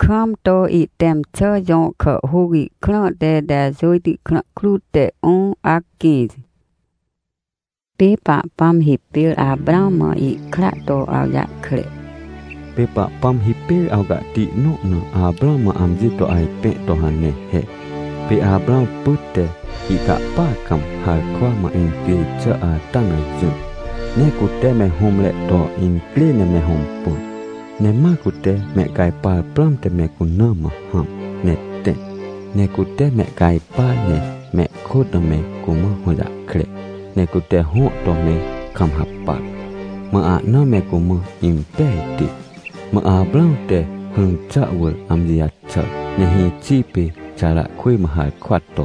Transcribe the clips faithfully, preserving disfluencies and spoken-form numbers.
khom to i tem chơ dọn khở hô ghi khăn đê đê dôi tị khăn khlu tê ôn ác kì. Bê bạ băm hì bê à brang mơ i khla to ao dạ khre. Bê bạ băm hì bê ao gạ tị nọ nọ à brang mơ am dì to ai bẹ to hàn nè hệ. Bê à brang bút tê i gạ ba cầm hài khoa mà in kì chơ à tăng ở dừng. Nè cụ tê mẹ hông lệ to in kli nè mẹ hông bùn. Nè ma cụ tê mẹ gai pa pram tê mẹ cụ nơ mà hầm nè tê. Nè cụ tê mẹ gai pa nè mẹ khô tê mẹ cụ mơ hồ dạ khre. Nè cụ tê hộ tô mẹ khăm hạp bạc. Mà à nơ mẹ cụ mơ im bè tị. Mà à pram tê hừng chạ vợ am dì ạt chợ. Nè hi chi bì chả lạ khuy mà hài khoát tô.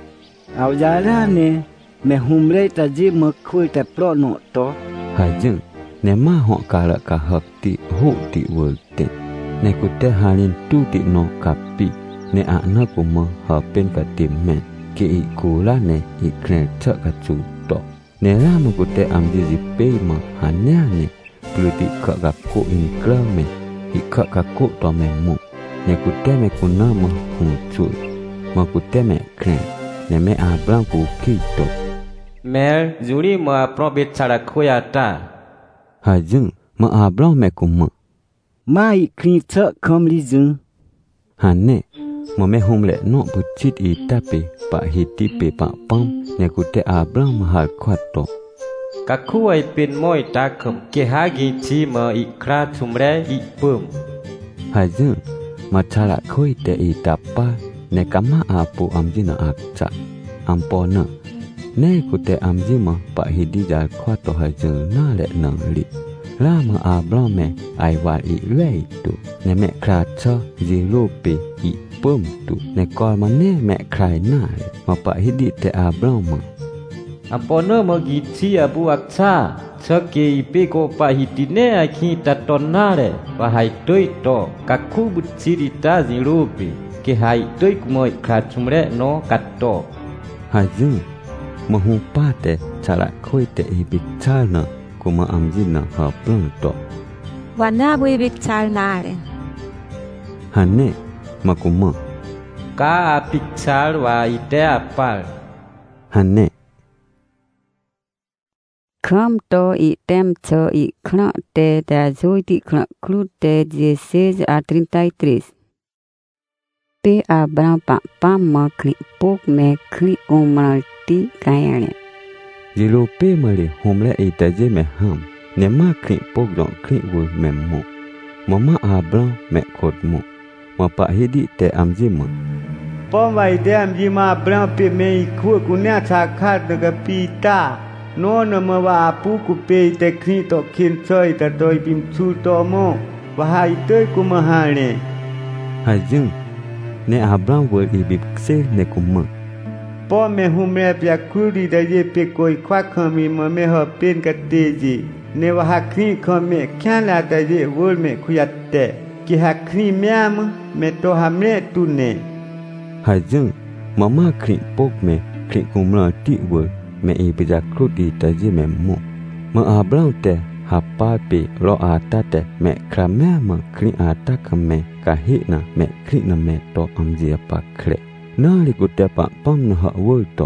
Ao dạ ra nè mẹ hùm lê ta dì mơ khuy tê pro nọ tô. Hải dừng nè ma họ cả lạ cả hợp tị hộ tị vợ tị. Nè cụ tê hà lên tu tị nọ cả bì. Nè ạ nơ cụ mơ hợp bên cả tìm mẹ. Kì ị cú la nè ị kren chợ cả chú tọ. Nè ra mà cụ tê am dì dì bê mà hà nè nè. Blu tị khợ gặp cụ in krơ mẹ. Ị khợ cả cụ tọ mẹ mụ. Nè cụ tê mẹ cụ nơ mà hùng chuỗi. Mà cụ tê mẹ kren. Nè mẹ à blang cụ kỳ tọ. Mẹ dù đi mà pro biết chả là khôi à ta. Hải dừng mà à blang mẹ cụ mơ. Ma i kri chợ khom li dừng. Hà nè mà mẹ hông lệ nọ bụt chít y ta bì bạ hì tí bì bạ băm. Nè cụ tê à blang mà hài khoát tọ. Các khu ai bên môi ta khẩm kê há ghi chi mà i khra thùm rê i bơm. Hải dừng mà chả lạ khôi tê y ta pa. Nè cá má à bù am dì nà ạc chạ. Am bò nè. Nè cụ tê am dì mà bạ hì đi dài khoát tọ hải dừng nà lệ nâng lị. La mà à blang mẹ ai vạt i rê tụ. Nè mẹ khra chơ dì lô bì i bơm tụ. Nè coi mà nè mẹ khrai nà lệ. Mà bạ hì đi tê à blang mà. Am bò nơ mà ghi chi à bù ạc cha. Chơ kê i bê cô bạ hì tí nè ai khi ta tòn nà lệ. Và hai tơi tọ các khu bụt chi đi ta dì lô bì. Kê hai tơi cụ môi khra thùm rê nó cắt tọ. Hải dừng mà hùng pa tê chả lạ khôi tê y bì chal nè. Cụ mà am dì nà hợp blang tọ. Và na bùi bịch chal nà lệ. Hà nè mà cụ mơ. Cá à bịch chal và i tê à pal. Hà nè khom to i tem chơ i khăn đê đê dôi tị khăn khlu tê dezesseis a trinta e três. Bê à brang bạ băm mơ khli bốc mẹ khli ôn mơ tị gai lệ. dì lô bê mà lì hông lệ y tê dê mẹ hàm. Nè ma khli bốc dọn khli vùi mẹ mụ. Mà ma à brang mẹ khột mụ. Mà bạ hì đi tê am dì mơ. Pom vai de am dì mà brang pê mê i khu cụ nè chà khát nè gà pi ta. Nó nè mà bà pú cụ bê tê khli tọ khen chơi tà đôi bìm chú tọ mô. Và hai tơi cụ mà hà nè. Hải dừng nè à brang vùi y bịp xê nè cụ mơ. Pò mẹ hùm rè bìa khu đi đà dê bê côi khoác khờ mì mà mẹ hợp bên gà tê dì. Nè và hạ khli khờ mẹ khen là đà dê vôl mẹ khu yat tê. Kì hạ khli mẹ mơ mẹ tô hàm rè tu nè. Hải dừng mà ma khli bốc mẹ khli cụ mơ tị vùi. Mẹ y bì già khlu đi tà dê mẹ mụ. Mà à brang tê hà pa bì lo à ta tê mẹ khra mẹ mơ khli à ta khờ mẹ. Cả hệ nà mẹ khli nà mẹ to am dì à pa khre. Nà lì cụ tê bạ băm nà hạ vôi to.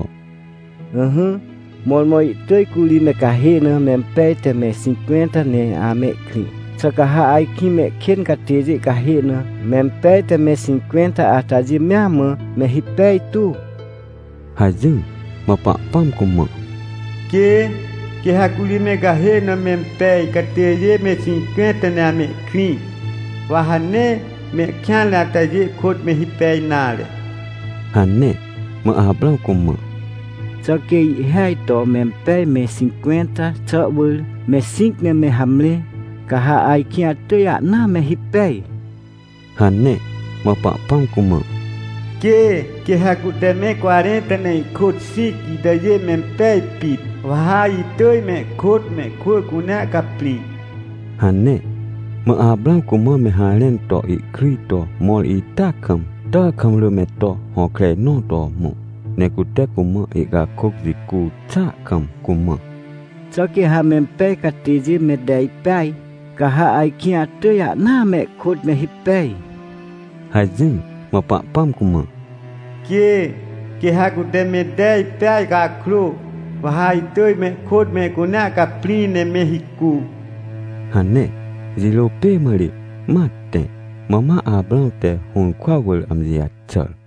Ừ hứ. Mòn mòi tơi cụ lì mẹ cả hệ nè mẹ bê tê mẹ cinquenta nè à mẹ khli. Chà cả hạ ai khi mẹ khen cả tê dê cả hệ nè. Mẹ bê tê mẹ cinquenta à ta dê mẹ mơ mẹ hì bê tu. Hải dừng mà bạ băm cụ mơ. Kê. Kê hạ cụ lì mẹ cả hệ nè mẹ bê cả tê dê mẹ cinquenta nè à mẹ khli. Và hà nè mẹ khen là ta dê khốt mẹ hì bê nà lệ. Hà nè mà à blang cụ mơ. Chà kê i hai tọ mẹ bê mẹ cinquenta chợ vôl mẹ cinc nè mẹ hàm lê. Cả hạ ai khi à tơi à nà mẹ hì bê. Hà nè mà bạ băm cụ mơ. Kê. Kê hạ cụ tê mẹ quarenta nè khốt cinc i đà dê mẹ bê pít. Và hai tơi mẹ khốt mẹ khôi cụ nè cà pli. Hà nè mà à blang cụ mơ mẹ hà lên tọ i kri tọ mol i ta khăm. Ta khăm lơ mẹ tọ họ kre nọ tọ mụ. Nè cụ tê cụ mơ i gà khốc dì cụ chạ khăm cụ mơ. Chà kê hạ mẹ bê cả tê dê mẹ đáy bê. Cả hạ ai khi à tơi à nà mẹ khốt mẹ hì bê. hai jing ma pa pam kuma ke ke ha ku te me dai pai ka kru wa hai toi me khot me ku na ka pri ne me hiku hane zilo pe mari matte mama ablang te hun kwa wol am zia chal